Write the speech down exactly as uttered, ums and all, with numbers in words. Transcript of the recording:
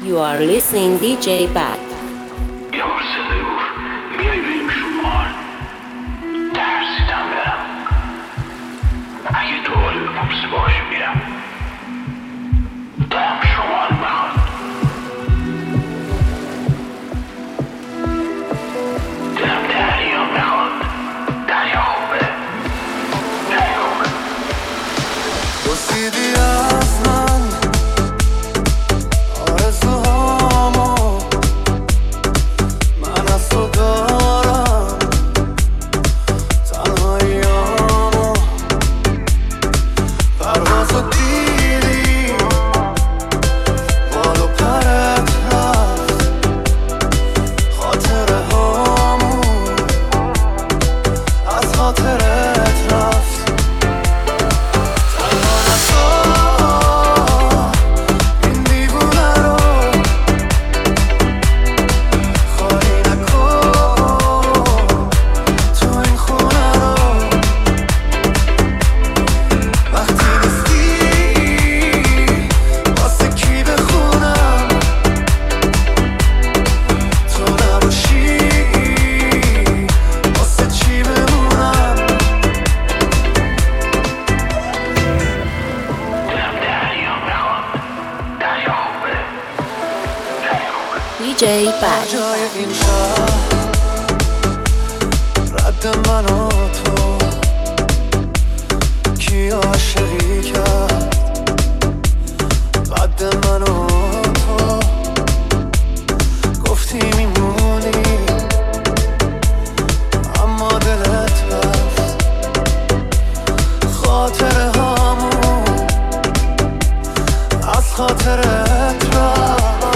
You are listening دی جی Bad. یه بار صدای گفت میای بریم شمال. ترسیدم برم. اگه تو حالی بپرسی باش میرم. دلم شمال میخواد. دلم دریا میخواد. دریا خوبه. دریا خوبه. بسیدی از من آرزوهامو، من از تو دارم تنهاییامو. پروازو دیدی بال و پرت رفت، خاطره هامون از خاطرت رفت. تنها نسا این دیوونه رو، خالی نکن تو این خونه رو. وقتی نیستی واسه کی بخونم، تو نباشی واسه چی بمونم. دلم دریا میخواد. دریا خوبه. دریا خوبه. دی جی Bad. جای این شهر رد من و تو، کی عاشقی کرد قد من و تو. گفتی میمونی اما دلت رفت، خاطره هامون از خاطرت رفت.